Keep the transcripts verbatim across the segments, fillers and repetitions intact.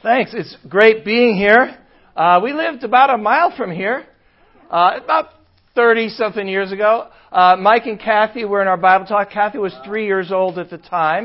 Thanks. It's great being here. Uh, we lived about a mile from here, uh, about thirty-something years ago. Uh, Mike and Kathy were in our Bible talk. Kathy was three years old at the time.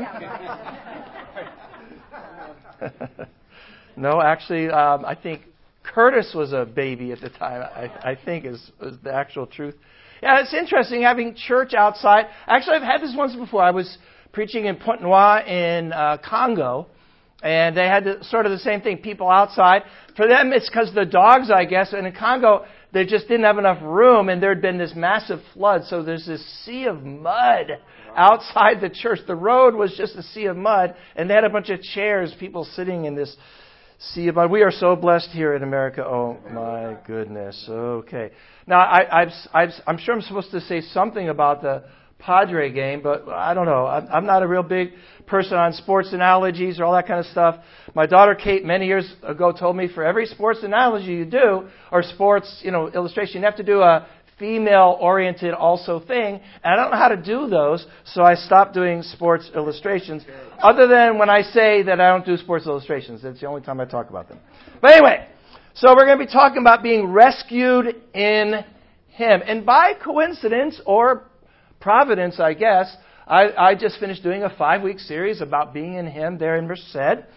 No, actually, um, I think Curtis was a baby at the time, I, I think is, is the actual truth. Yeah, it's interesting having church outside. Actually, I've had this once before. I was preaching in Pointe-Noire in uh, Congo, and they had the, sort of the same thing, people outside. For them, it's because the dogs, I guess. And in Congo, they just didn't have enough room, and there had been this massive flood. So there's this sea of mud outside the church. The road was just a sea of mud, and they had a bunch of chairs, people sitting in this sea of mud. We are so blessed here in America. Oh, my goodness. Okay. Now, I, I've, I've, I'm sure I'm supposed to say something about the Padre game, but I don't know. I'm, I'm not a real big person on sports analogies or all that kind of stuff. My daughter Kate many years ago told me for every sports analogy you do, or sports, you know, illustration, you have to do a female-oriented also thing. And I don't know how to do those, so I stopped doing sports illustrations, other than when I say that I don't do sports illustrations. That's the only time I talk about them. But anyway, so we're going to be talking about being rescued in Him. And by coincidence, or providence, I guess, I, I just finished doing a five-week series about being in Him there in Merced,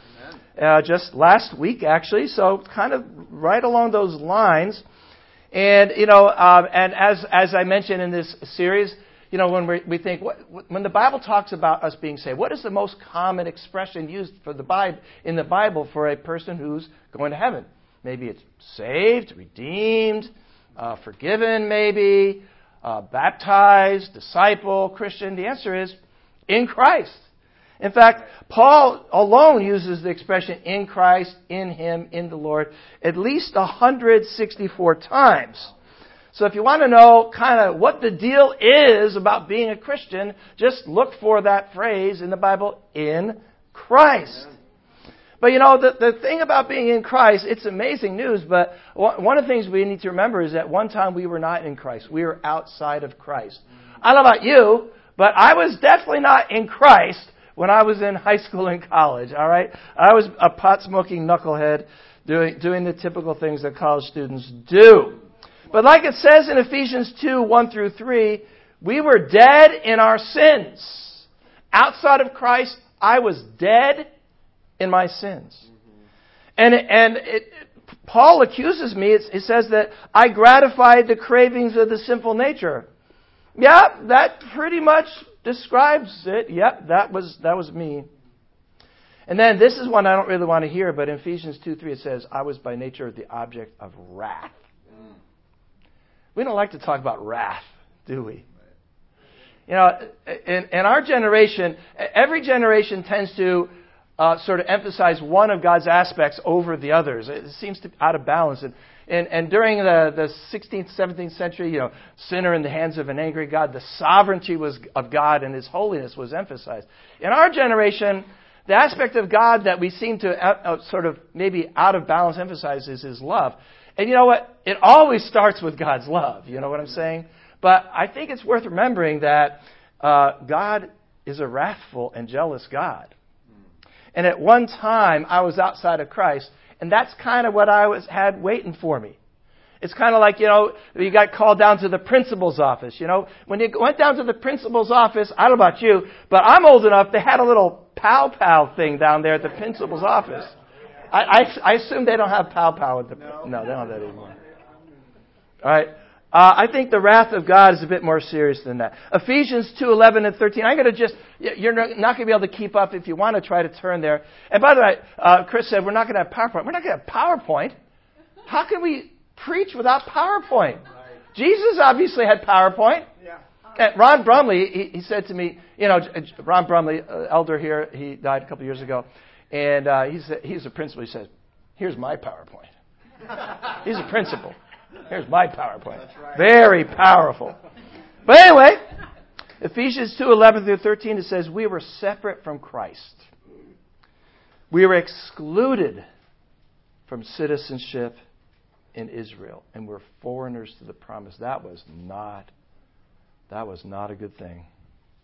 uh, just last week, actually. So kind of right along those lines. And, you know, um, and as as I mentioned in this series, you know, when we, we think, what, when the Bible talks about us being saved, what is the most common expression used for the Bible in the Bible for a person who's going to heaven? Maybe it's saved, redeemed, uh, forgiven, maybe. Uh, baptized, disciple, Christian? The answer is in Christ. In fact, Paul alone uses the expression in Christ, in Him, in the Lord, at least one hundred sixty-four times. So if you want to know kind of what the deal is about being a Christian, just look for that phrase in the Bible, in Christ. But you know, the, the thing about being in Christ, it's amazing news, but one of the things we need to remember is that one time we were not in Christ. We were outside of Christ. I don't know about you, but I was definitely not in Christ when I was in high school and college, all right? I was a pot-smoking knucklehead doing, doing the typical things that college students do. But like it says in Ephesians two, one through three, we were dead in our sins. Outside of Christ, I was dead in my sins. Mm-hmm. And and it, Paul accuses me, it, it says that I gratified the cravings of the sinful nature. Yeah, that pretty much describes it. Yep, that was that was me. And then this is one I don't really want to hear, but in Ephesians two three it says, I was by nature the object of wrath. Mm. We don't like to talk about wrath, do we? You know, in, in our generation, every generation tends to Uh, sort of emphasize one of God's aspects over the others. It seems to be out of balance. And, and, and during the, the sixteenth, seventeenth century, you know, sinner in the hands of an angry God, the sovereignty was of God and His holiness was emphasized. In our generation, the aspect of God that we seem to uh, sort of maybe out of balance emphasize is His love. And you know what? It always starts with God's love. You know what I'm saying? But I think it's worth remembering that uh, God is a wrathful and jealous God. And at one time, I was outside of Christ, and that's kind of what I was had waiting for me. It's kind of like, you know, you got called down to the principal's office. You know, when you went down to the principal's office, I don't know about you, but I'm old enough, they had a little pow-pow thing down there at the principal's office. I, I, I assume they don't have pow-pow at the... No, they don't have that anymore. All right. Uh, I think the wrath of God is a bit more serious than that. Ephesians two, eleven and thirteen. I'm going to just, you're not going to be able to keep up if you want to try to turn there. And by the way, uh, Chris said we're not going to have PowerPoint. We're not going to have PowerPoint. How can we preach without PowerPoint? Jesus obviously had PowerPoint. And Ron Brumley, he, he said to me, you know, Ron Brumley, uh, elder here, he died a couple years ago. And uh, he said, he's a principal. He says, here's my PowerPoint. He's a principal. Here's my PowerPoint. That's right. Very powerful. But anyway, Ephesians two, eleven through thirteen, it says, we were separate from Christ. We were excluded from citizenship in Israel, and we're foreigners to the promise. That was not, that was not a good thing.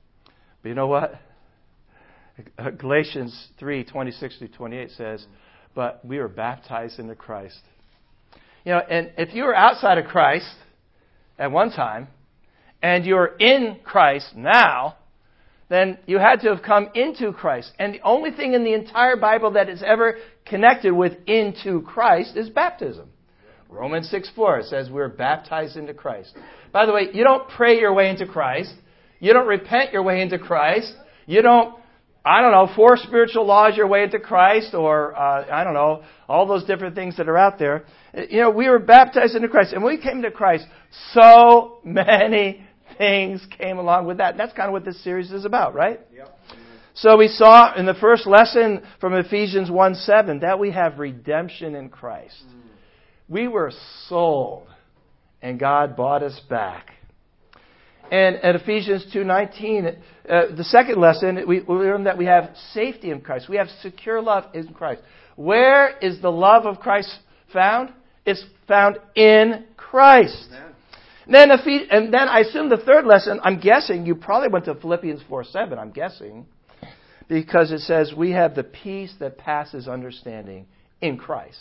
But you know what? Galatians three, twenty-six through twenty-eight says, but we were baptized into Christ. You know, and if you were outside of Christ at one time, and you're in Christ now, then you had to have come into Christ. And the only thing in the entire Bible that is ever connected with into Christ is baptism. Romans six four says we're baptized into Christ. By the way, you don't pray your way into Christ. You don't repent your way into Christ. You don't, I don't know, four spiritual laws your way into Christ, or, uh, I don't know, all those different things that are out there. You know, we were baptized into Christ. And when we came to Christ, so many things came along with that. And that's kind of what this series is about, right? Yep. So we saw in the first lesson from Ephesians one seven that we have redemption in Christ. Mm. We were sold, and God bought us back. And at Ephesians two nineteen, uh, the second lesson, we, we learned that we have safety in Christ. We have secure love in Christ. Where is the love of Christ found? It's found in Christ. Amen. Then, and then I assume the third lesson, I'm guessing, you probably went to Philippians four seven, I'm guessing, because it says, we have the peace that passes understanding in Christ.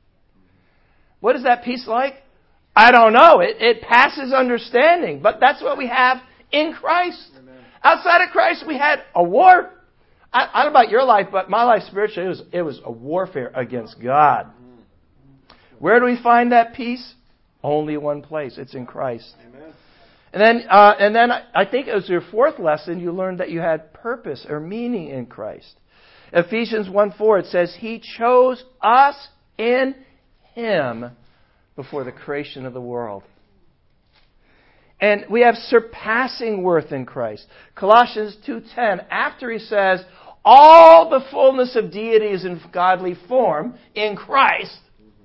What is that peace like? I don't know. It, it passes understanding, but that's what we have in Christ. Amen. Outside of Christ, we had a war. I, I don't know about your life, but my life spiritually, it was, it was a warfare against God. Where do we find that peace? Only one place. It's in Christ. Amen. And then, uh, and then I, I think it was your fourth lesson. You learned that you had purpose or meaning in Christ. Ephesians one four, it says, He chose us in Him before the creation of the world. And we have surpassing worth in Christ. Colossians two ten, after he says, all the fullness of deity is in godly form in Christ.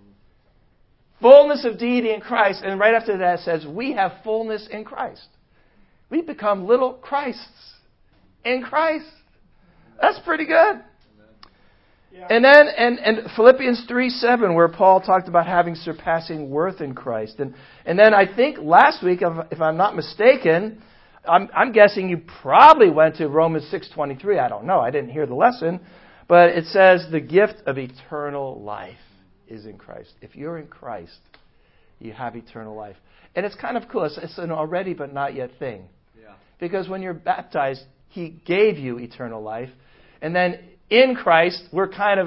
Fullness of deity in Christ. And right after that it says, we have fullness in Christ. We become little Christs in Christ. That's pretty good. Yeah. And then and, and Philippians three seven, where Paul talked about having surpassing worth in Christ. And and then I think last week, if, if I'm not mistaken, I'm, I'm guessing you probably went to Romans six twenty-three. I don't know. I didn't hear the lesson. But it says the gift of eternal life is in Christ. If you're in Christ, you have eternal life. And it's kind of cool. It's, it's an already but not yet thing. Yeah. Because when you're baptized, He gave you eternal life. And then in Christ, we're kind of,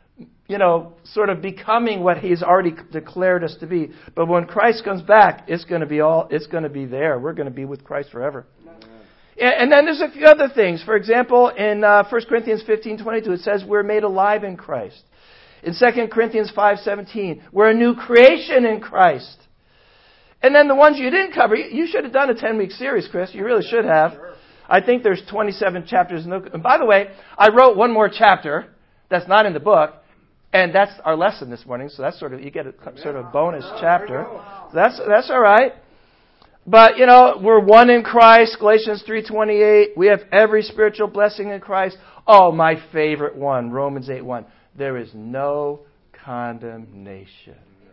you know, sort of becoming what He's already declared us to be. But when Christ comes back, it's going to be all, it's going to be there. We're going to be with Christ forever. Yeah. And then there's a few other things. For example, in uh, First Corinthians fifteen twenty-two, it says we're made alive in Christ. In Second Corinthians five seventeen, we're a new creation in Christ. And then the ones you didn't cover, you should have done a ten-week series, Chris. You really should have. I think there's twenty-seven chapters. In the, and by the way, I wrote one more chapter that's not in the book, and that's our lesson this morning. So that's sort of, you get a sort of bonus chapter. So that's that's all right. But, you know, we're one in Christ, Galatians three twenty-eight. We have every spiritual blessing in Christ. Oh, my favorite one, Romans eight one. There is no condemnation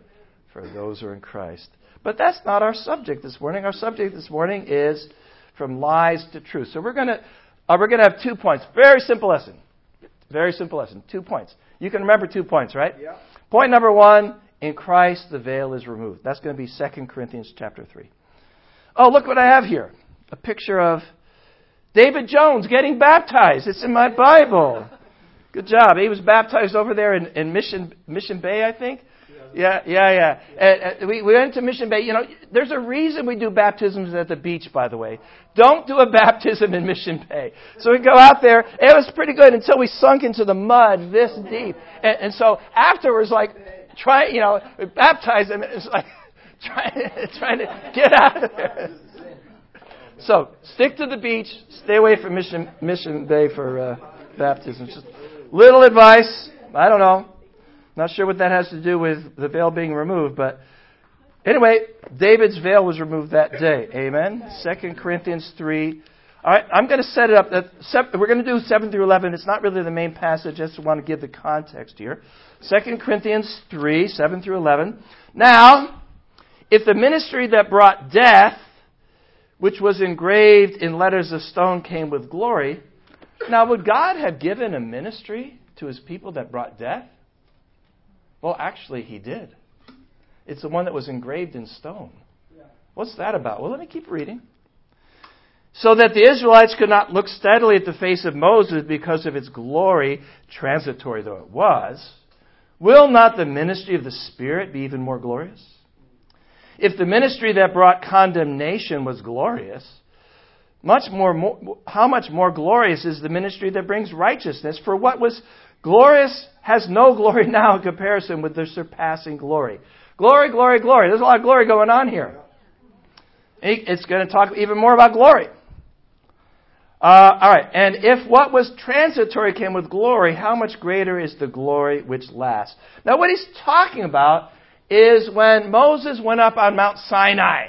for those who are in Christ. But that's not our subject this morning. Our subject this morning is from lies to truth. So we're going to uh, we're going to have two points. Very simple lesson. Very simple lesson. Two points. You can remember two points, right? Yeah. Point number one, in Christ the veil is removed. That's going to be Second Corinthians chapter three. Oh, look what I have here. A picture of David Jones getting baptized. It's in my Bible. Good job. He was baptized over there in, in Mission Mission Bay, I think. Yeah, yeah, yeah. yeah. Uh, we, we went to Mission Bay. You know, there's a reason we do baptisms at the beach, by the way. Don't do a baptism in Mission Bay. So we go out there. It was pretty good until we sunk into the mud this deep. And, and so afterwards, like, try, you know, baptize them. It's like trying, trying to get out of there. So stick to the beach. Stay away from Mission Mission Bay for uh, baptism. Just little advice. I don't know. Not sure what that has to do with the veil being removed, but anyway, David's veil was removed that day. Amen. Second Corinthians three. All right, I'm going to set it up. We're going to do seven through eleven. It's not really the main passage. I just want to give the context here. Second Corinthians three, seven through eleven. Now, if the ministry that brought death, which was engraved in letters of stone, came with glory, now would God have given a ministry to His people that brought death? Well, actually, he did. It's the one that was engraved in stone. What's that about? Well, let me keep reading. So that the Israelites could not look steadily at the face of Moses because of its glory, transitory though it was, will not the ministry of the Spirit be even more glorious? If the ministry that brought condemnation was glorious, much more, more, how much more glorious is the ministry that brings righteousness? For what was glorious has no glory now in comparison with the surpassing glory. Glory, glory, glory. There's a lot of glory going on here. It's going to talk even more about glory. Uh, all right, and if what was transitory came with glory, how much greater is the glory which lasts? Now, what he's talking about is when Moses went up on Mount Sinai,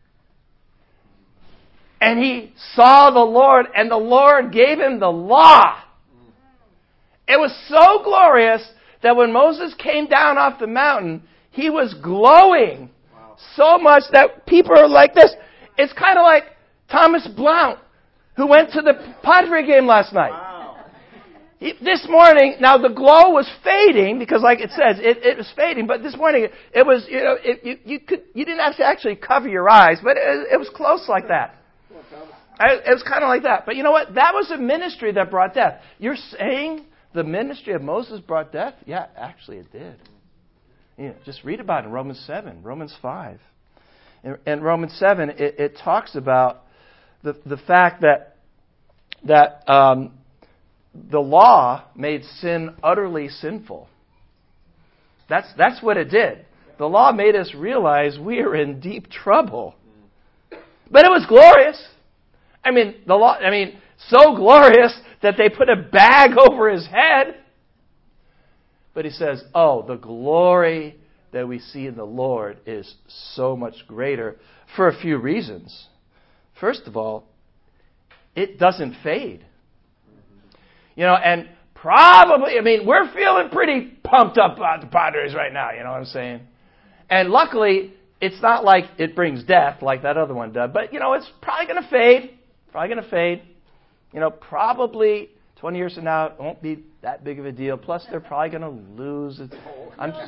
and he saw the Lord, and the Lord gave him the law. It was so glorious that when Moses came down off the mountain, he was glowing wow. so much that people are like this. It's kind of like Thomas Blount, who went to the Padre game last night. Wow. He, this morning, now the glow was fading because, like it says, it, it was fading. But this morning, it was you know it, you, you could you didn't have to actually cover your eyes, but it, it was close like that. I, it was kind of like that. But you know what? That was a ministry that brought death. You're saying the ministry of Moses brought death? Yeah, actually, it did. You know, just read about it in Romans seven, Romans five. In, in Romans seven, it, it talks about The, the fact that that um, the law made sin utterly sinful. That's that's what it did. The law made us realize we are in deep trouble. But it was glorious. I mean, the law. I mean, so glorious that they put a bag over his head. But he says, "Oh, the glory that we see in the Lord is so much greater for a few reasons." First of all, it doesn't fade. You know, and probably, I mean, we're feeling pretty pumped up about the Padres right now, you know what I'm saying? And luckily, it's not like it brings death like that other one did. But, you know, it's probably going to fade. Probably going to fade. You know, probably twenty years from now, it won't be that big of a deal. Plus, they're probably going to lose. I'm just,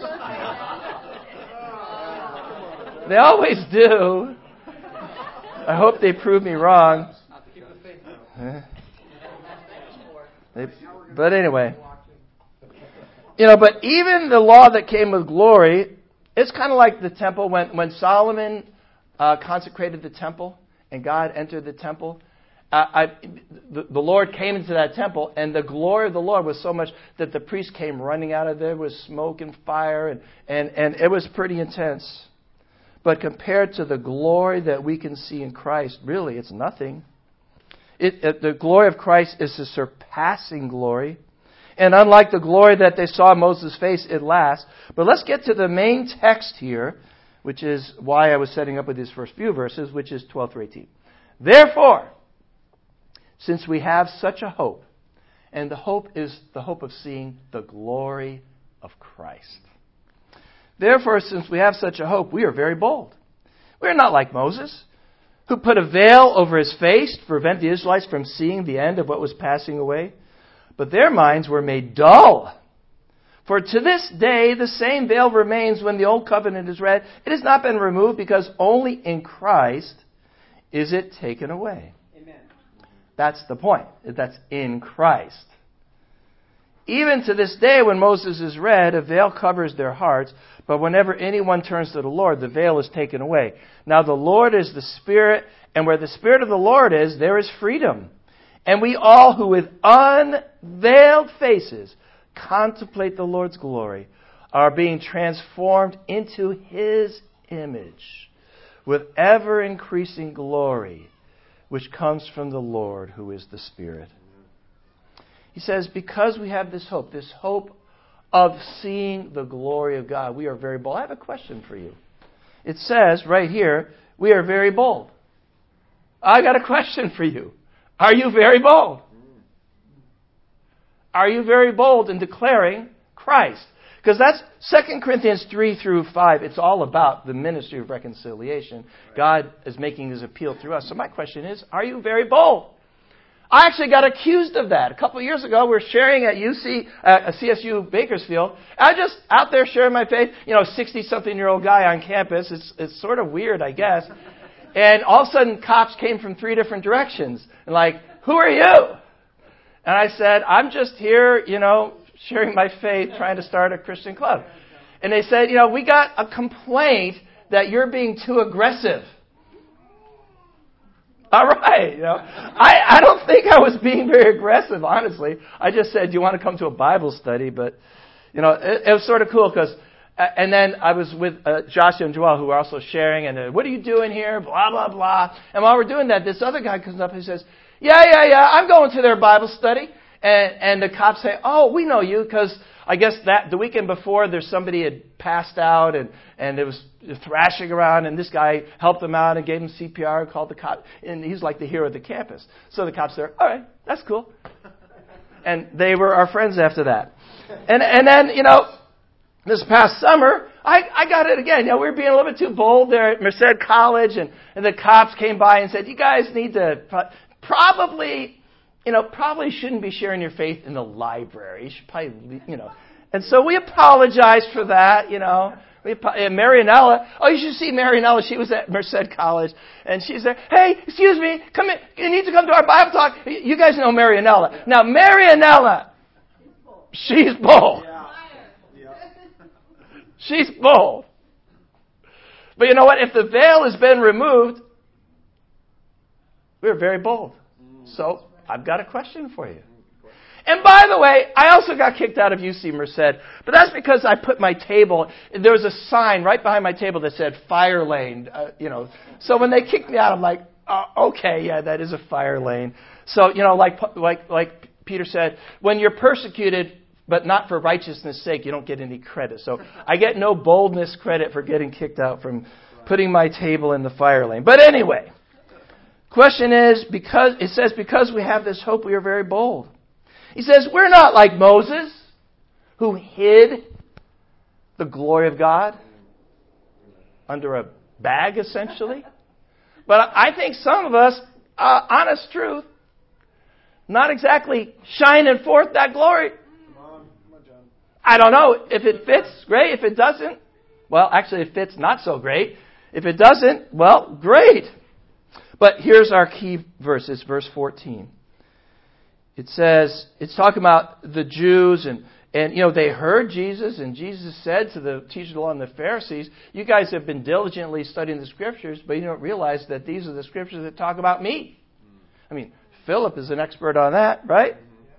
they always do. I hope they prove me wrong. They, but anyway. You know, but even the law that came with glory, it's kind of like the temple. When, when Solomon uh, consecrated the temple and God entered the temple, uh, I, the, the Lord came into that temple, and the glory of the Lord was so much that the priest came running out of there with smoke and fire, and, and, and it was pretty intense. But compared to the glory that we can see in Christ, really, it's nothing. It, it, the glory of Christ is a surpassing glory. And unlike the glory that they saw in Moses' face, it lasts. But let's get to the main text here, which is why I was setting up with these first few verses, which is twelve through eighteen. Therefore, since we have such a hope, and the hope is the hope of seeing the glory of Christ. Therefore, since we have such a hope, we are very bold. We are not like Moses, who put a veil over his face to prevent the Israelites from seeing the end of what was passing away. But their minds were made dull. For to this day, the same veil remains when the old covenant is read. It has not been removed because only in Christ is it taken away. Amen. That's the point. That's in Christ. Even to this day, when Moses is read, a veil covers their hearts. But whenever anyone turns to the Lord, the veil is taken away. Now the Lord is the Spirit, and where the Spirit of the Lord is, there is freedom. And we all who with unveiled faces contemplate the Lord's glory are being transformed into His image with ever-increasing glory, which comes from the Lord, who is the Spirit. He says, because we have this hope, this hope of seeing the glory of God, we are very bold. I have a question for you. It says right here, we are very bold. I got a question for you. Are you very bold? Are you very bold in declaring Christ? Because that's Second Corinthians three through five. It's all about the ministry of reconciliation. God is making His appeal through us. So my question is, are you very bold? I actually got accused of that. A couple of years ago, we were sharing at U C, uh, C S U Bakersfield. I was just out there sharing my faith. You know, sixty-something-year-old guy on campus. It's, it's sort of weird, I guess. And all of a sudden, cops came from three different directions. And like, who are you? And I said, I'm just here, you know, sharing my faith, trying to start a Christian club. And they said, you know, we got a complaint that you're being too aggressive. All right. You know, I, I don't think I was being very aggressive, honestly. I just said, do you want to come to a Bible study? But, you know, it, it was sort of cool because, uh, and then I was with uh, Joshua and Joel, who were also sharing, and uh, what are you doing here? Blah, blah, blah. And while we're doing that, this other guy comes up and says, yeah, yeah, yeah, I'm going to their Bible study. And, and the cops say, oh, we know you because I guess that the weekend before there's somebody had passed out and, and it was thrashing around and this guy helped them out and gave him C P R and called the cop. And he's like the hero of the campus. So the cops said, all right, that's cool. And they were our friends after that. And, and then, you know, this past summer, I, I got it again. You know, we were being a little bit too bold there at Merced College and, and the cops came by and said, you guys need to probably... You know, probably shouldn't be sharing your faith in the library. You should probably, you know. And so we apologized for that, you know. We, and Marianella, oh, you should see Marianella. She was at Merced College. And she's there. Hey, excuse me, come in. You need to come to our Bible talk. You guys know Marianella. Now, Marianella, she's bold. She's bold. But you know what? If the veil has been removed, we're very bold. So I've got a question for you. And by the way, I also got kicked out of U C Merced, but that's because I put my table, there was a sign right behind my table that said fire lane, uh, you know. So when they kicked me out, I'm like, uh, okay, yeah, that is a fire lane. So, you know, like, like, like Peter said, when you're persecuted, but not for righteousness' sake, you don't get any credit. So I get no boldness credit for getting kicked out from putting my table in the fire lane. But anyway, question is, because it says, because we have this hope, we are very bold. He says, we're not like Moses, who hid the glory of God under a bag, essentially. But I think some of us, uh, honest truth, not exactly shining forth that glory. I don't know. If it fits, great. If it doesn't, well, actually, if it fits, not so great. If it doesn't, well, great. But here's our key verse. It's verse fourteen. It says, it's talking about the Jews and, and, you know, they heard Jesus and Jesus said to the teachers of the law and the Pharisees, you guys have been diligently studying the Scriptures, but you don't realize that these are the Scriptures that talk about me. I mean, Philip is an expert on that, right?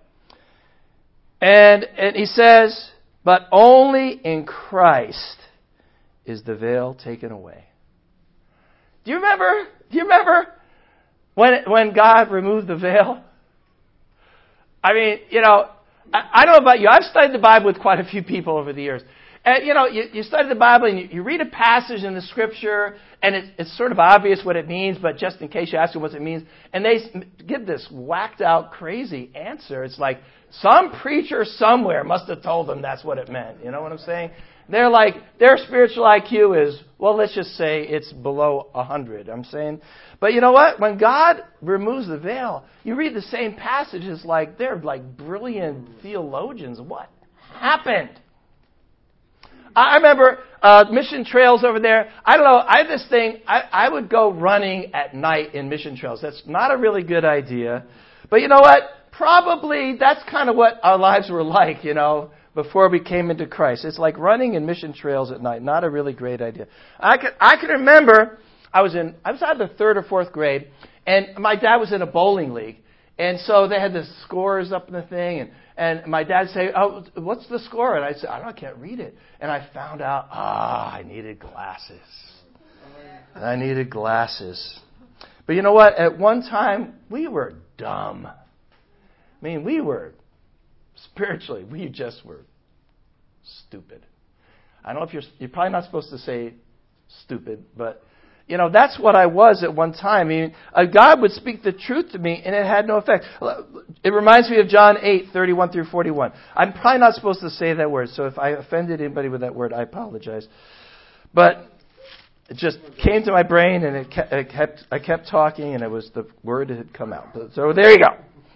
And, and he says, but only in Christ is the veil taken away. Do you remember? Do you remember when when God removed the veil? I mean, you know, I, I don't know about you. I've studied the Bible with quite a few people over the years. And, you know, you, you study the Bible and you, you read a passage in the Scripture and it, it's sort of obvious what it means, but just in case you ask them what it means, and they give this whacked out, crazy answer. It's like some preacher somewhere must have told them that's what it meant. You know what I'm saying? They're like, their spiritual I Q is, well, let's just say it's below one hundred. I'm saying, but you know what? When God removes the veil, you read the same passages like they're like brilliant theologians. What happened? I remember uh, mission trails over there. I don't know. I have this thing. I, I would go running at night in mission trails. That's not a really good idea. But you know what? Probably that's kind of what our lives were like, you know, before we came into Christ. It's like running in mission trails at night. Not a really great idea. I can, I can remember I was in, I was out of the third or fourth grade, and my dad was in a bowling league. And so they had the scores up in the thing, and, and my dad would say, oh, what's the score? And I said, I don't know, I can't read it. And I found out, ah, I needed glasses. I needed glasses. But you know what? At one time, we were dumb. I mean, we were, spiritually, we just were stupid. I don't know if you're, you're probably not supposed to say stupid, but, you know, that's what I was at one time. I mean, uh, God would speak the truth to me, and it had no effect. It reminds me of John eight, thirty-one through forty-one. I'm probably not supposed to say that word, so if I offended anybody with that word, I apologize. But it just came to my brain, and it kept, it kept I kept talking, and it was the word that had come out. So there you go.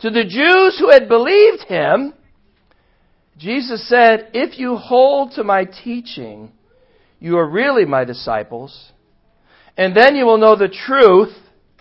To the Jews who had believed him, Jesus said, if you hold to my teaching, you are really my disciples, and then you will know the truth,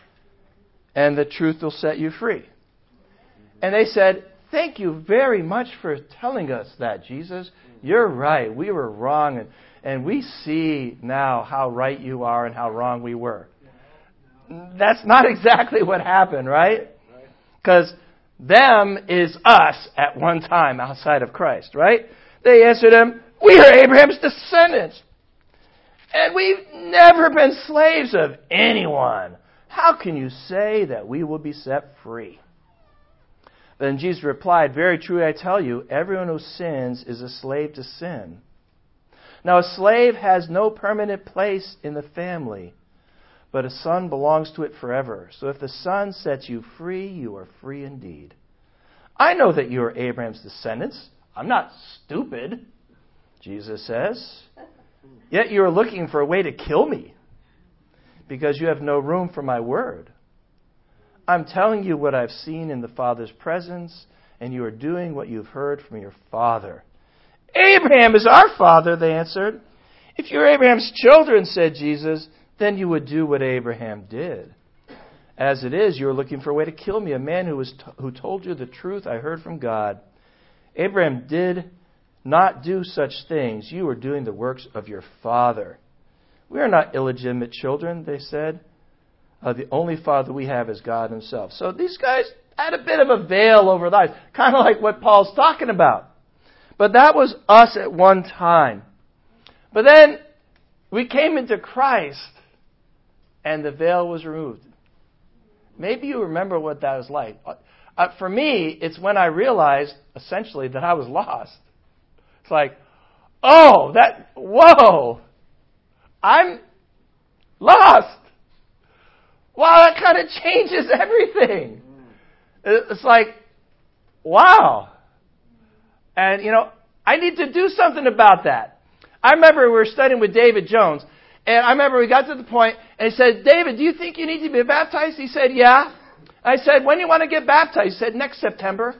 and the truth will set you free. And they said, thank you very much for telling us that, Jesus. You're right. We were wrong, and, and we see now how right you are and how wrong we were. That's not exactly what happened, right? Because them is us at one time outside of Christ, right? They answered him, we are Abraham's descendants, and we've never been slaves of anyone. How can you say that we will be set free? Then Jesus replied, very truly I tell you, everyone who sins is a slave to sin. Now a slave has no permanent place in the family, but a son belongs to it forever. So if the Son sets you free, you are free indeed. I know that you are Abraham's descendants. I'm not stupid, Jesus says. Yet you are looking for a way to kill me, because you have no room for my word. I'm telling you what I've seen in the Father's presence, and you are doing what you've heard from your father. Abraham is our father, they answered. If you're Abraham's children, said Jesus, then you would do what Abraham did. As it is, you are looking for a way to kill me, a man who was t- who told you the truth I heard from God. Abraham did not do such things. You are doing the works of your father. We are not illegitimate children, they said. Uh, the only father we have is God himself. So these guys had a bit of a veil over their eyes, kind of like what Paul's talking about. But that was us at one time. But then we came into Christ, and the veil was removed. Maybe you remember what that was like. Uh, for me, it's when I realized, essentially, that I was lost. It's like, oh, that, whoa, I'm lost. Wow, that kind of changes everything. It's like, wow. And, you know, I need to do something about that. I remember we were studying with David Jones, and I remember we got to the point, and he said, David, do you think you need to be baptized? He said, yeah. I said, when do you want to get baptized? He said, next September.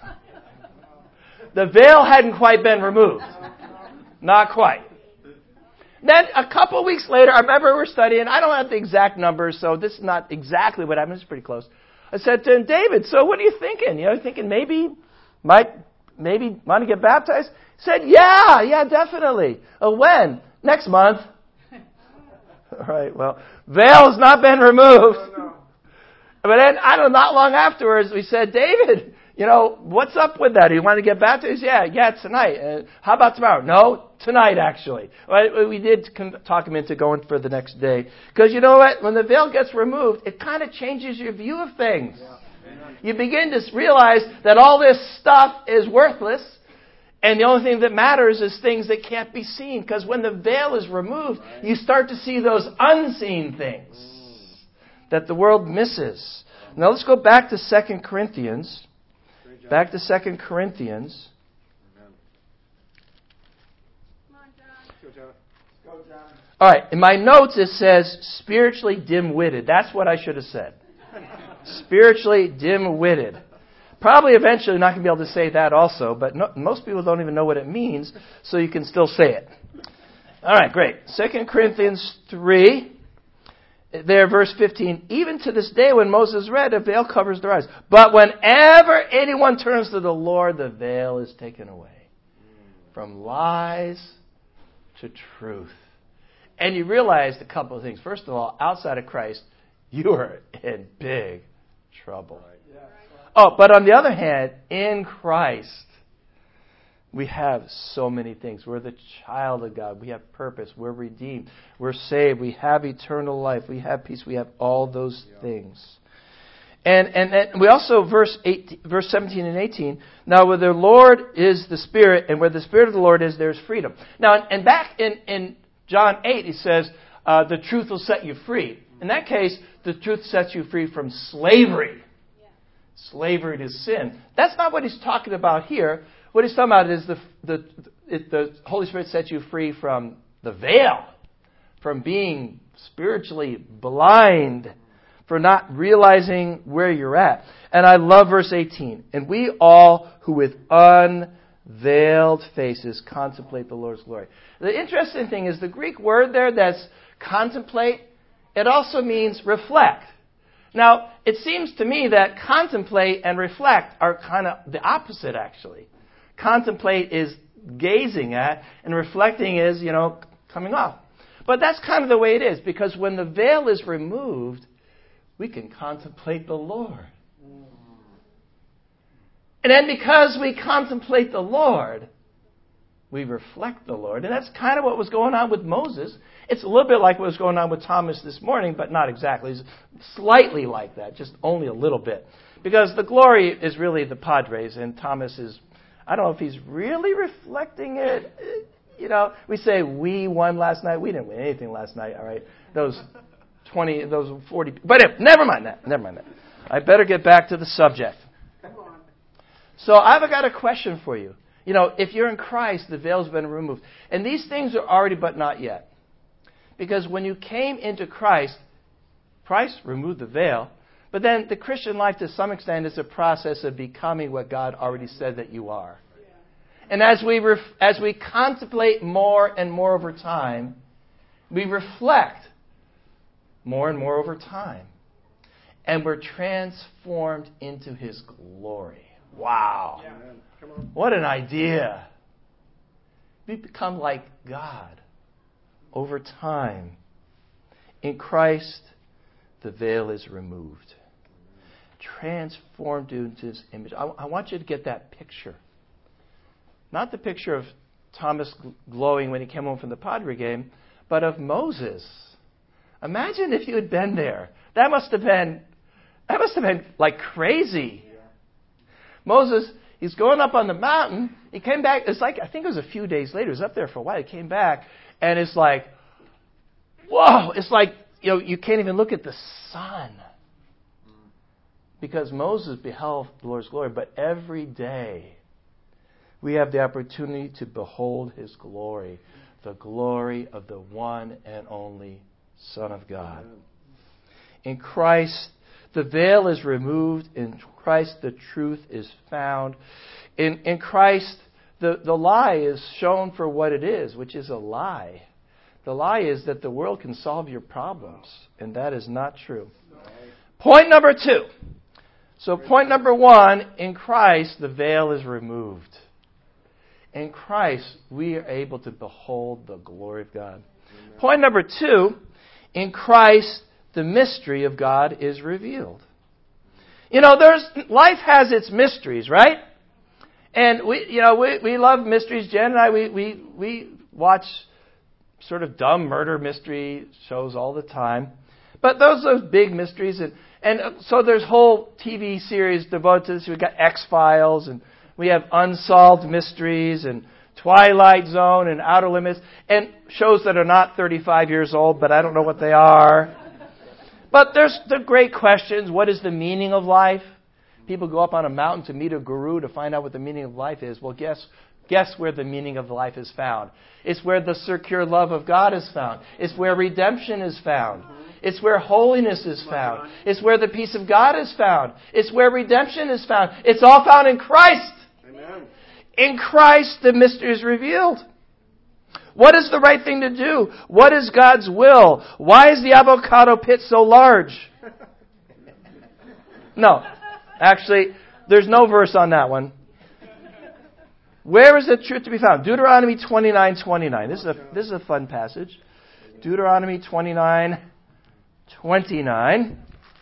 The veil hadn't quite been removed. Not quite. Then a couple weeks later, I remember we were studying. I don't have the exact numbers, so this is not exactly what happened. It's pretty close. I said to him, David, so what are you thinking? You know, thinking maybe, might, maybe want to get baptized? He said, yeah, yeah, definitely. Oh, when? Next month. All right, well, veil has not been removed. Oh, no. But then, I don't know, not long afterwards, we said, David, you know, what's up with that? Do you want to get baptized? Yeah, yeah, tonight. Uh, how about tomorrow? No, tonight, actually. Well, we did talk him into going for the next day. Because you know what? When the veil gets removed, it kind of changes your view of things. Yeah. You begin to realize that all this stuff is worthless, and the only thing that matters is things that can't be seen. Because when the veil is removed, you start to see those unseen things that the world misses. Now let's go back to Second Corinthians. Back to Second Corinthians. All right, in my notes it says spiritually dim-witted. That's what I should have said. Spiritually dim-witted. Probably eventually you're not going to be able to say that also, but no, most people don't even know what it means, so you can still say it. All right, great. Second Corinthians three. There, verse fifteen, even to this day when Moses read, a veil covers their eyes. But whenever anyone turns to the Lord, the veil is taken away. From lies to truth. And you realize a couple of things. First of all, outside of Christ, you are in big trouble. Oh, but on the other hand, in Christ, we have so many things. We're the child of God. We have purpose. We're redeemed. We're saved. We have eternal life. We have peace. We have all those yeah. things. And, and and we also, verse eight, verse seventeen and eighteen, now where the Lord is the Spirit, and where the Spirit of the Lord is, there's freedom. Now, and back in, in John eight, he says, uh, the truth will set you free. In that case, the truth sets you free from slavery. Yeah. Slavery to sin. That's not what he's talking about here. What he's talking about is the, the, it, the Holy Spirit sets you free from the veil, from being spiritually blind. for not realizing where you're at. And I love verse eighteen. And we all who with unveiled faces contemplate the Lord's glory. The interesting thing is the Greek word there that's contemplate, it also means reflect. Now, it seems to me that contemplate and reflect are kind of the opposite, actually. Contemplate is gazing at, and reflecting is, you know, coming off. But that's kind of the way it is, because when the veil is removed, we can contemplate the Lord. And then because we contemplate the Lord, we reflect the Lord. And that's kind of what was going on with Moses. It's a little bit like what was going on with Thomas this morning, but not exactly. It's slightly like that, just only a little bit. Because the glory is really the Padres, and Thomas is, I don't know if he's really reflecting it. You know, we say we won last night. We didn't win anything last night, all right? Those twenty, those forty. But if, never mind that. Never mind that. I better get back to the subject. So I've got a question for you. You know, if you're in Christ, the veil's been removed. And these things are already but not yet. Because when you came into Christ, Christ removed the veil. But then the Christian life, to some extent, is a process of becoming what God already said that you are. And as we ref- as we contemplate more and more over time, we reflect more and more over time. And we're transformed into His glory. Wow. Yeah. Come on. What an idea. We become like God over time. In Christ, the veil is removed. Transformed into His image. I, I want you to get that picture. Not the picture of Thomas glowing when he came home from the Padre game, but of Moses. Imagine if you had been there. That must have been, that must have been like crazy. Yeah. Moses, he's going up on the mountain. He came back. It's like, I think it was a few days later. He was up there for a while. He came back, and it's like, whoa! It's like, you know, you can't even look at the sun. Because Moses beheld the Lord's glory. But every day, we have the opportunity to behold His glory. The glory of the one and only Son of God. In Christ, the veil is removed. In Christ, the truth is found. In, in Christ, the, the lie is shown for what it is, which is a lie. The lie is that the world can solve your problems, and that is not true. Point number two. So point number one, in Christ, the veil is removed. In Christ, we are able to behold the glory of God. Amen. Point number two, in Christ, the mystery of God is revealed. You know, there's life has its mysteries, right? And we, you know, we, we love mysteries. Jen and I, we, we, we watch sort of dumb murder mystery shows all the time. But those are those big mysteries. And, and so there's whole T V series devoted to this. We've got X-Files, and we have Unsolved Mysteries, and Twilight Zone, and Outer Limits, and shows that are not thirty-five years old, but I don't know what they are. But there's the great questions. What is the meaning of life? People go up on a mountain to meet a guru to find out what the meaning of life is. Well, guess guess where the meaning of life is found? It's where the secure love of God is found. It's where redemption is found. It's where holiness is found. It's where the peace of God is found. It's where redemption is found. It's all found in Christ. Amen. In Christ, the mystery is revealed. What is the right thing to do? What is God's will? Why is the avocado pit so large? No. Actually, there's no verse on that one. Where is the truth to be found? Deuteronomy twenty-nine twenty-nine. This is a, this is a fun passage. Deuteronomy twenty-nine twenty-nine.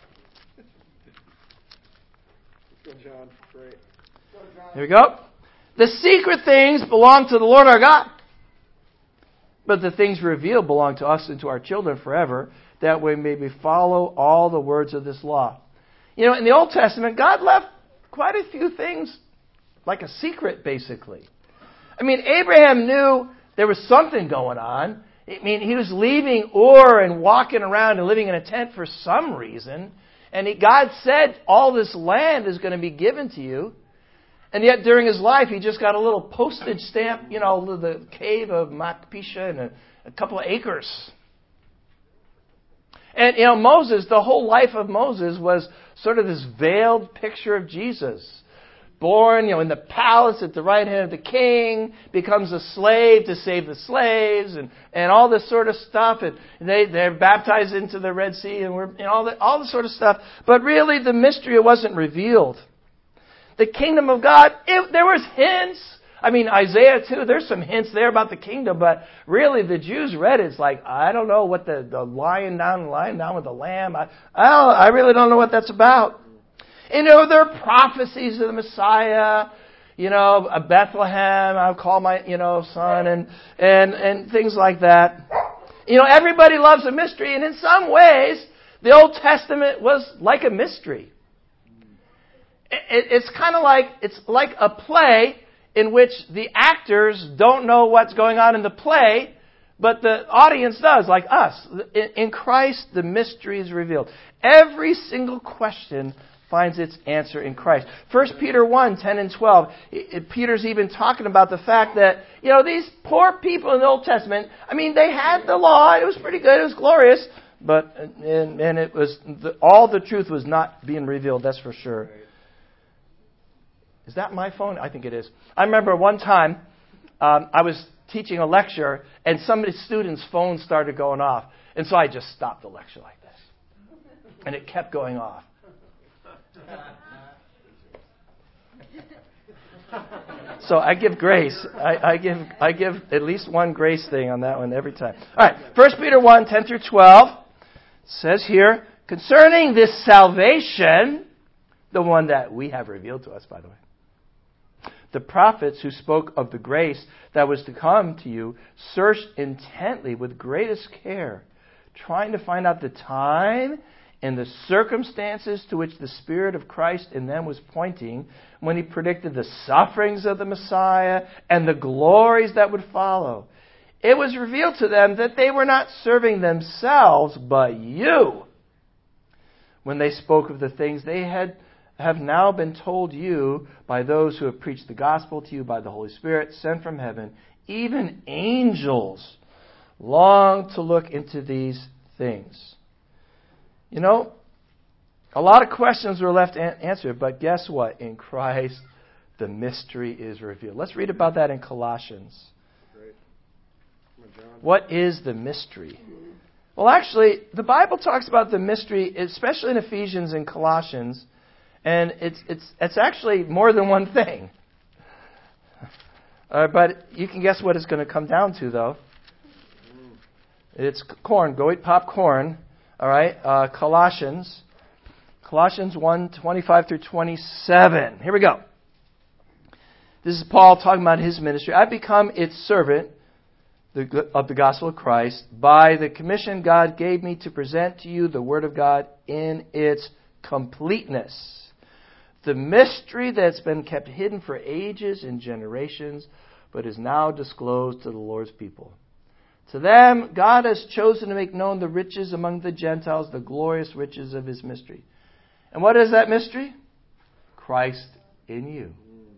Go, John. Great. Go, John. Here we go. The secret things belong to the Lord our God, but the things revealed belong to us and to our children forever, that we may follow all the words of this law. You know, in the Old Testament, God left quite a few things like a secret, basically. I mean, Abraham knew there was something going on. I mean, he was leaving Ur and walking around and living in a tent for some reason. And he, God said, all this land is going to be given to you. And yet, during his life, he just got a little postage stamp, you know, the cave of Macpecia and a, a couple of acres. And, you know, Moses, the whole life of Moses was sort of this veiled picture of Jesus. Born, you know, in the palace at the right hand of the king, becomes a slave to save the slaves, and, and all this sort of stuff. And they, they're baptized into the Red Sea, and we're, you know, all the, all this sort of stuff. But really, the mystery wasn't revealed. The kingdom of God, it, there was hints. I mean, Isaiah too, there's some hints there about the kingdom, but really the Jews read it. It's like, I don't know what the, the lion down, lying down with the lamb. I, I, don't, I really don't know what that's about. You know, there are prophecies of the Messiah, you know, a Bethlehem, I'll call my, you know, son, and, and, and things like that. You know, everybody loves a mystery, and in some ways, the Old Testament was like a mystery. It, it's kind of like, it's like a play in which the actors don't know what's going on in the play, but the audience does, like us. In, in Christ, the mystery is revealed. Every single question finds its answer in Christ. First Peter one, ten and twelve, it, Peter's even talking about the fact that, you know, these poor people in the Old Testament, I mean, they had the law, it was pretty good, it was glorious, but, and, and it was, the, all the truth was not being revealed, that's for sure. Is that my phone? I think it is. I remember one time, um, I was teaching a lecture, and some of the students' phones started going off, and so I just stopped the lecture like this. And it kept going off. So I give grace. I, I give I give at least one grace thing on that one every time. All right, First Peter one, ten through twelve says here, concerning this salvation, the one that we have revealed to us, by the way, the prophets who spoke of the grace that was to come to you searched intently with greatest care, trying to find out the time and the circumstances to which the Spirit of Christ in them was pointing when he predicted the sufferings of the Messiah and the glories that would follow. It was revealed to them that they were not serving themselves, but you, when they spoke of the things they had have now been told you by those who have preached the gospel to you by the Holy Spirit sent from heaven. Even angels long to look into these things. You know, a lot of questions were left unanswered, but guess what? In Christ, the mystery is revealed. Let's read about that in Colossians. What is the mystery? Well, actually, the Bible talks about the mystery, especially in Ephesians and Colossians, and it's it's it's actually more than one thing. Uh, but you can guess what it's going to come down to, though. It's corn. Go eat popcorn. All right, uh, Colossians, Colossians one, twenty-five through twenty-seven. Here we go. This is Paul talking about his ministry. I've become its servant of the gospel of Christ by the commission God gave me to present to you the word of God in its completeness. The mystery that's been kept hidden for ages and generations, but is now disclosed to the Lord's people. To them, God has chosen to make known the riches among the Gentiles, the glorious riches of his mystery. And what is that mystery? Christ in you.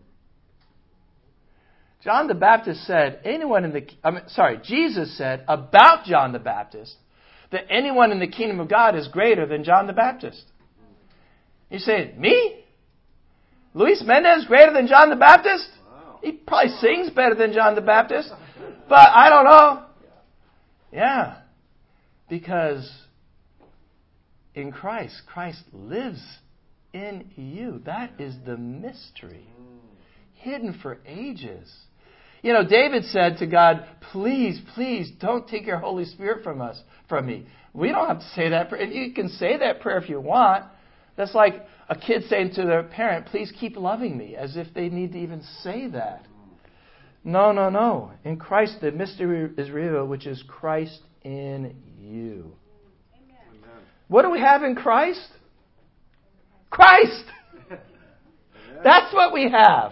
John the Baptist said, anyone in the, I mean, sorry, Jesus said about John the Baptist that anyone in the kingdom of God is greater than John the Baptist. You say, me? Luis Mendez greater than John the Baptist? Wow. He probably sings better than John the Baptist, but I don't know. Yeah, because in Christ, Christ lives in you. That is the mystery, hidden for ages. You know, David said to God, please, please don't take your Holy Spirit from us, from me. We don't have to say that prayer. You can say that prayer if you want. That's like a kid saying to their parent, please keep loving me, as if they need to even say that. No, no, no. In Christ, the mystery is revealed, which is Christ in you. Amen. What do we have in Christ? Christ! That's what we have.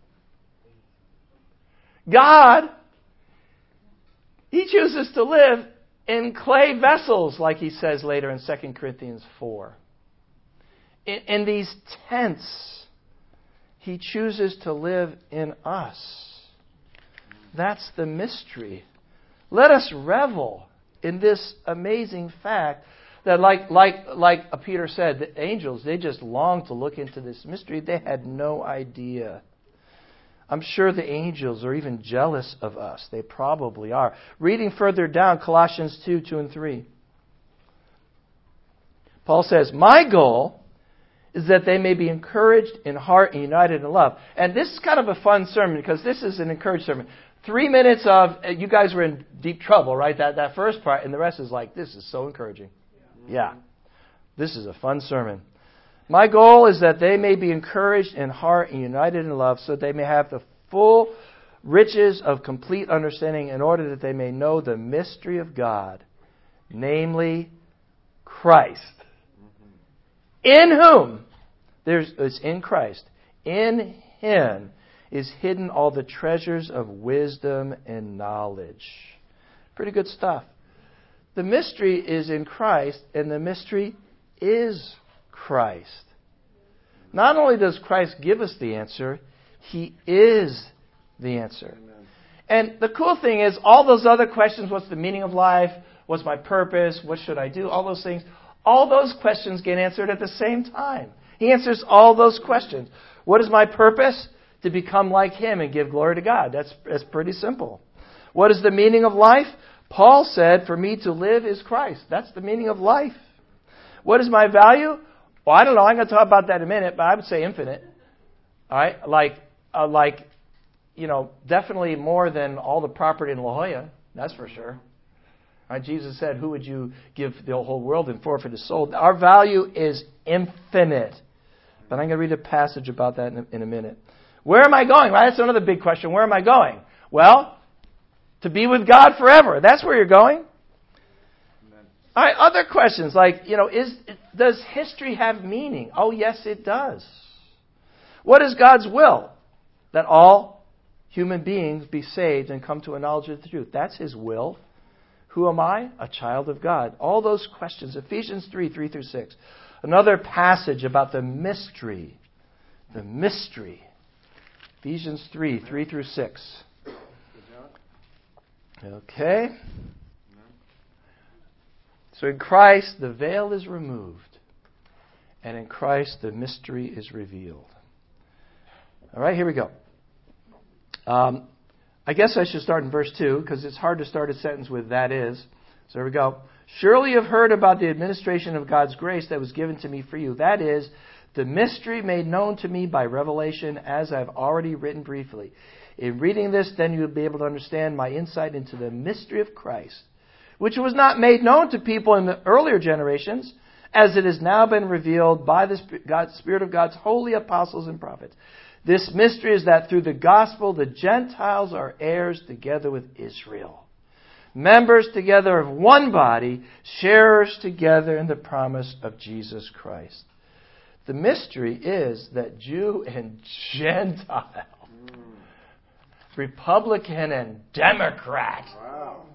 God, He chooses to live in clay vessels, like He says later in Second Corinthians four. In, in these tents, He chooses to live in us. That's the mystery. Let us revel in this amazing fact That like like like Peter said, the angels, they just longed to look into this mystery. They had no idea. I'm sure the angels are even jealous of us. They probably are. Reading further down, Colossians two, two and three. Paul says, my goal is that they may be encouraged in heart and united in love. And this is kind of a fun sermon because this is an encouraged sermon. Three minutes of, you guys were in deep trouble, right? That, that first part, and the rest is like, this is so encouraging. Yeah. This is a fun sermon. My goal is that they may be encouraged in heart and united in love so they may have the full riches of complete understanding in order that they may know the mystery of God, namely Christ. In whom, there's, it's in Christ, in Him is hidden all the treasures of wisdom and knowledge. Pretty good stuff. The mystery is in Christ, and the mystery is Christ. Not only does Christ give us the answer, He is the answer. Amen. And the cool thing is, all those other questions, what's the meaning of life? What's my purpose? What should I do? All those things, all those questions get answered at the same time. He answers all those questions. What is my purpose? To become like Him and give glory to God. That's, that's pretty simple. What is the meaning of life? Paul said, for me to live is Christ. That's the meaning of life. What is my value? Well, I don't know. I'm going to talk about that in a minute, but I would say infinite. All right? Like, uh, like, you know, definitely more than all the property in La Jolla. That's for sure. All right? Jesus said, who would you give the whole world and for for the soul? Our value is infinite. But I'm going to read a passage about that in a, in a minute. Where am I going? Right? That's another big question. Where am I going? Well, to be with God forever. That's where you're going. Amen. All right, other questions like, you know, is does history have meaning? Oh, yes, it does. What is God's will? That all human beings be saved and come to a knowledge of the truth. That's His will. Who am I? A child of God. All those questions. Ephesians three, three through six. Another passage about the mystery. The mystery. Ephesians three, three through six. Okay. So in Christ, the veil is removed. And in Christ, the mystery is revealed. All right, here we go. Um, I guess I should start in verse two, because it's hard to start a sentence with that is. So here we go. Surely you have heard about the administration of God's grace that was given to me for you. That is, the mystery made known to me by revelation, as I have already written briefly. In reading this, then you will be able to understand my insight into the mystery of Christ, which was not made known to people in the earlier generations, as it has now been revealed by the Spirit of God's holy apostles and prophets. This mystery is that through the gospel, the Gentiles are heirs together with Israel, members together of one body, sharers together in the promise of Jesus Christ. The mystery is that Jew and Gentile, Republican and Democrat, wow.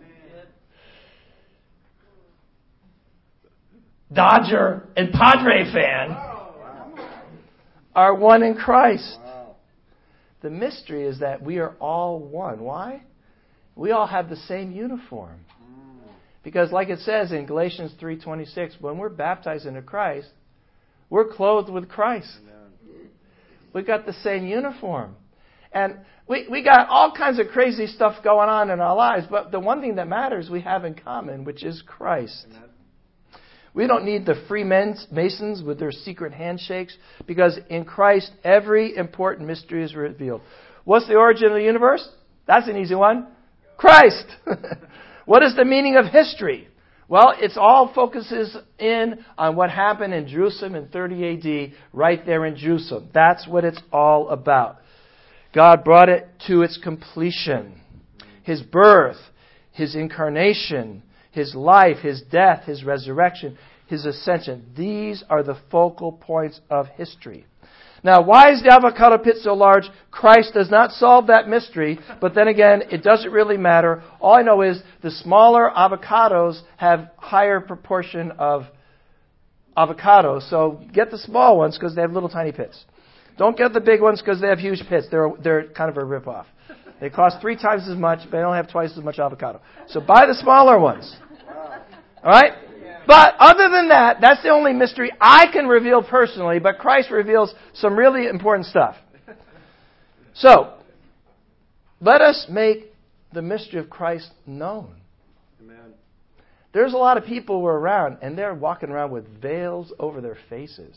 Dodger and Padre fan wow. are one in Christ. Wow. The mystery is that we are all one. Why? We all have the same uniform. Mm. Because like it says in Galatians three twenty-six, when we're baptized into Christ, we're clothed with Christ. Amen. We've got the same uniform. And we, we got all kinds of crazy stuff going on in our lives, but the one thing that matters we have in common, which is Christ. Amen. We don't need the Freemasons with their secret handshakes, because in Christ every important mystery is revealed. What's the origin of the universe? That's an easy one. Christ. What is the meaning of history? Well, it's all focuses in on what happened in Jerusalem in thirty A D, right there in Jerusalem. That's what it's all about. God brought it to its completion. His birth, His incarnation, His life, His death, His resurrection, His ascension. These are the focal points of history. Now, why is the avocado pit so large? Christ does not solve that mystery, but then again, it doesn't really matter. All I know is the smaller avocados have higher proportion of avocados, so get the small ones because they have little tiny pits. Don't get the big ones because they have huge pits. They're they're kind of a rip-off. They cost three times as much, but they don't have twice as much avocado. So buy the smaller ones. All right? But other than that, that's the only mystery I can reveal personally, but Christ reveals some really important stuff. So, let us make the mystery of Christ known. Amen. There's a lot of people who are around, and they're walking around with veils over their faces.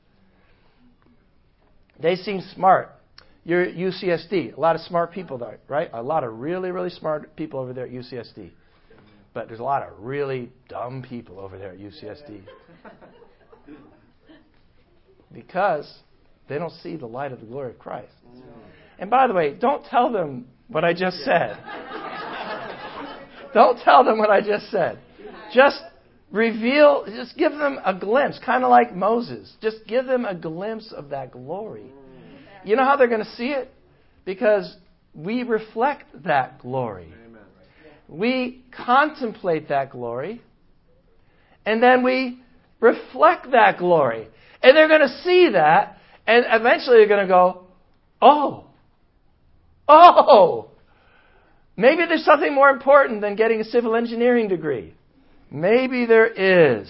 They seem smart. You're at U C S D. A lot of smart people there, right? A lot of really, really smart people over there at U C S D. But there's a lot of really dumb people over there at U C S D. Because they don't see the light of the glory of Christ. And by the way, don't tell them what I just said. Don't tell them what I just said. Just reveal, just give them a glimpse, kind of like Moses. Just give them a glimpse of that glory. You know how they're going to see it? Because we reflect that glory. We contemplate that glory, and then we reflect that glory. And they're going to see that, and eventually they're going to go, oh, oh, maybe there's something more important than getting a civil engineering degree. Maybe there is.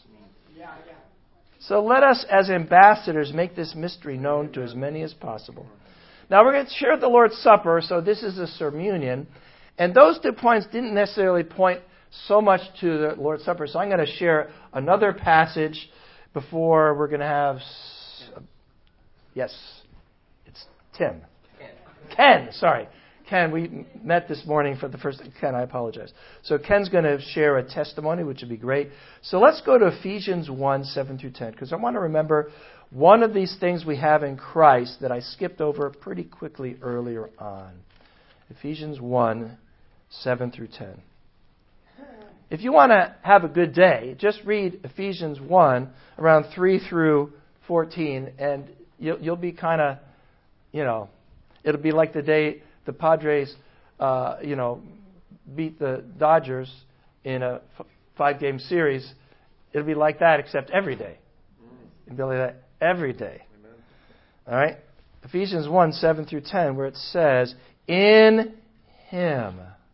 So let us, as ambassadors, make this mystery known to as many as possible. Now we're going to share the Lord's Supper, so this is a sermonion. And those two points didn't necessarily point so much to the Lord's Supper. So I'm going to share another passage before we're going to have... Yes, it's Tim. Ken, Ken sorry. Ken, we met this morning for the first... Ken, I apologize. So Ken's going to share a testimony, which would be great. So let's go to Ephesians one, seven through ten, because I want to remember one of these things we have in Christ that I skipped over pretty quickly earlier on. Ephesians one, seven through ten. If you want to have a good day, just read Ephesians one, around three through fourteen, and you'll, you'll be kind of, you know, it'll be like the day the Padres, uh, you know, beat the Dodgers in a f- five-game series. It'll be like that, except every day. It'll be like that every day. Amen. All right? Ephesians one, seven through ten, where it says, in Him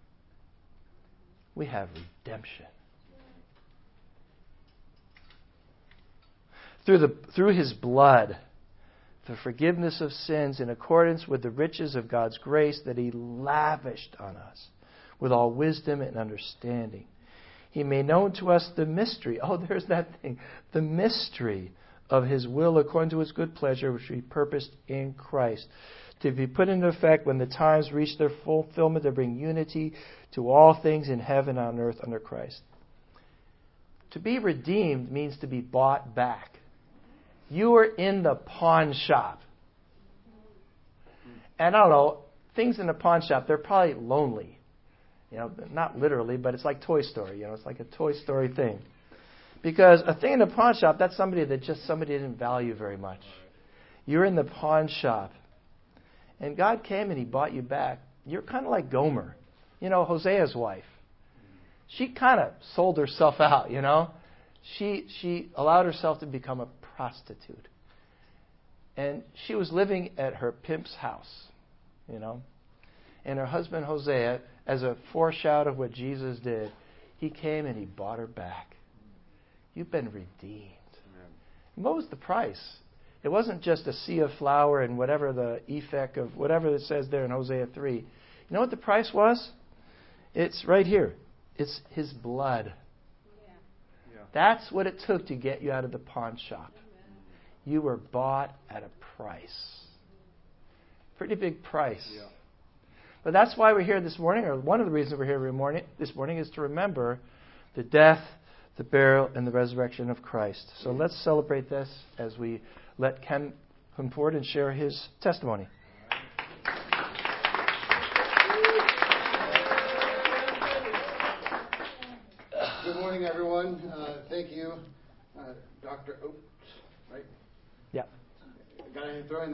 we have redemption. Through the through His blood, the forgiveness of sins in accordance with the riches of God's grace that He lavished on us with all wisdom and understanding. He made known to us the mystery. Oh, there's that thing. The mystery of His will according to His good pleasure, which He purposed in Christ, to be put into effect when the times reach their fulfillment, to bring unity to all things in heaven and on earth under Christ. To be redeemed means to be bought back. You were in the pawn shop. And I don't know, things in the pawn shop, they're probably lonely. You know, not literally, but it's like Toy Story. You know, it's like a Toy Story thing. Because a thing in a pawn shop, that's somebody that just somebody didn't value very much. You're in the pawn shop. And God came and He bought you back. You're kind of like Gomer. You know, Hosea's wife. She kind of sold herself out, you know. She she allowed herself to become a prostitute. And she was living at her pimp's house, you know. And her husband Hosea, as a foreshadow of what Jesus did, he came and He bought her back. You've been redeemed. And what was the price? It wasn't just a sea of flour and whatever the effect of whatever it says there in Hosea three. You know what the price was? It's right here. It's His blood. Yeah. Yeah. That's what it took to get you out of the pawn shop. You were bought at a price. Pretty big price. Yeah. But that's why we're here this morning, or one of the reasons we're here morning, this morning is to remember the death, the burial, and the resurrection of Christ. So let's celebrate this as we let Ken come forward and share his testimony. Good morning, everyone. Uh, thank you, uh, Doctor Oates, right? Yeah. Got to throw in that.